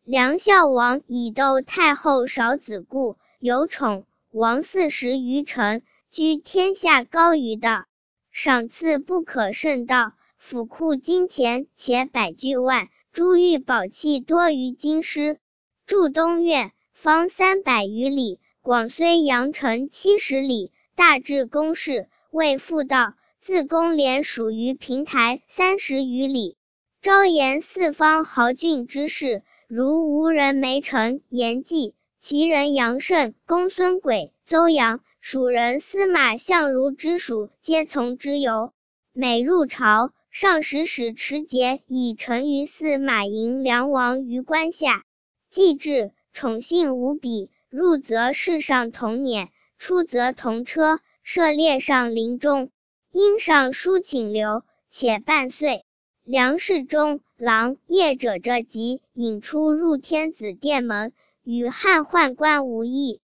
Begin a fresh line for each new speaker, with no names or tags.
梁孝王以窦太后少子故，有宠，王40余臣，居天下高于的，赏赐不可胜道，府库金钱且百具万，珠玉宝器多于京师。筑东苑，方300余里，广睢阳城70里，大至宫室，为妇道，自公廉属于平台30余里。昭言四方豪俊之士，如吴人梅城、严纪，齐人杨胜、公孙轨、邹阳，蜀人司马相如之属，皆从之游。每入朝，上使持节以陈于司马迎梁王于关下。既至，宠信无比，入则侍上同辇，出则同车，设列上陵中。因上书请留，且半岁。梁侍中、郎夜者着急，引出入天子殿门，与汉宦官无异。